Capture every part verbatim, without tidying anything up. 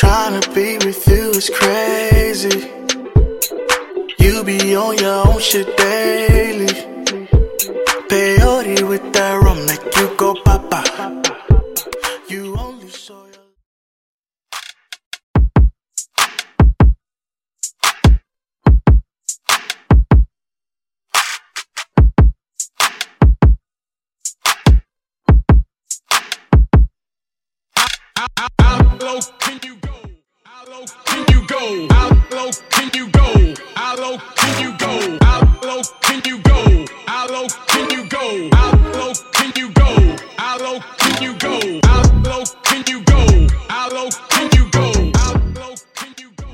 trying to be with you is crazy. You be on your own shit daily. Peyote with that rum make you go papa. You only show your How low can you go? How low can you go? How low can you go? How low can you go? How low can you go? How low can you go? How low can you go? How low can you go? How low can you go? How low can you go? How low can you go?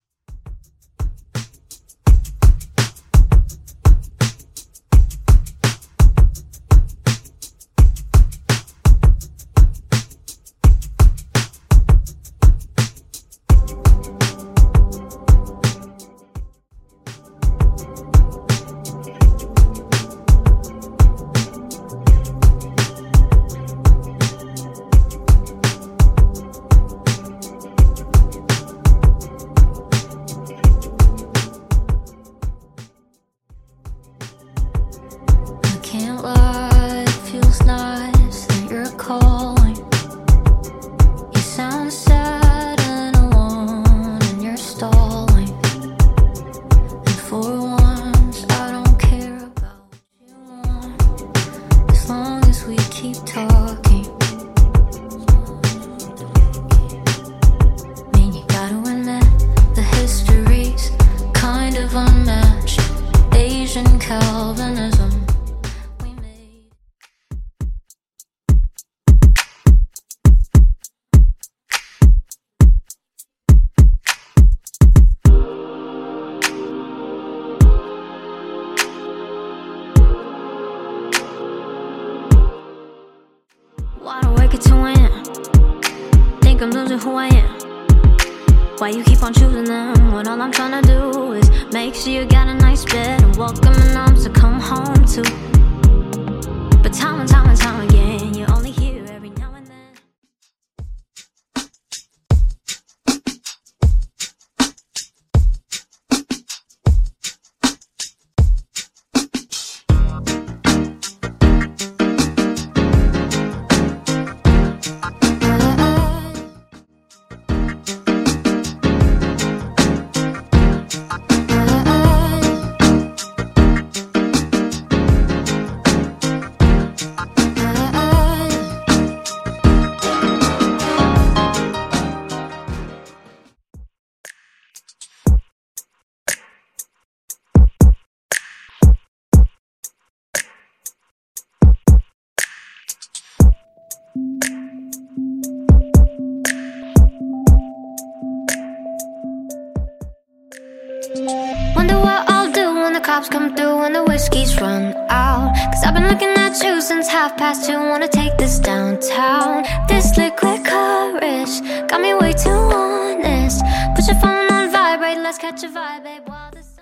Can't lie, it feels nice that you're calling. You sound sad and alone and you're stalling. And for once I don't care about what you want, as long as we keep talking. I mean, you gotta admit, the history's kind of unmatched. Asian Calvinism. Wide awake at two A M Think I'm losing who I am. Why you keep on choosing them when all I'm trying to do is make sure you got a nice bed and welcoming arms to come home to. But time and time and time again, you only hear every now and then. Wonder what I'll do when the cops come through and the whiskey's run out. Cause I've been looking at you since half past two. Wanna take this downtown. This liquid courage got me way too honest. Put your phone on vibrate, let's catch a vibe, babe, while the sun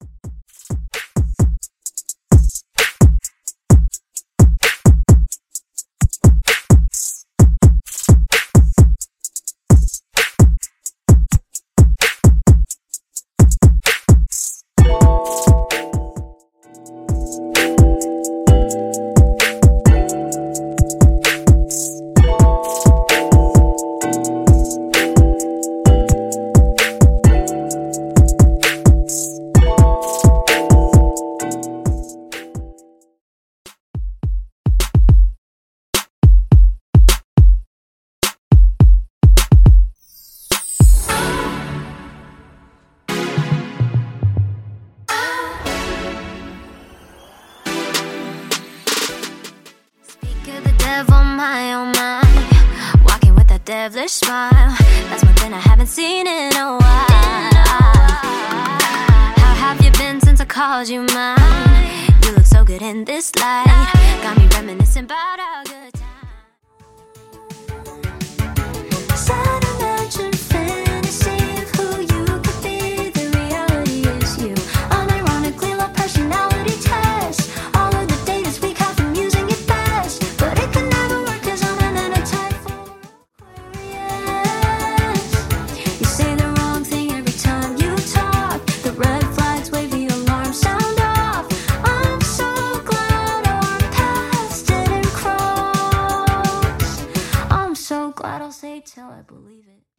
on my own mind, walking with that devilish smile. That's one thing I haven't seen in a while. How have you been since I called you mine? You look so good in this light, got me reminiscing about our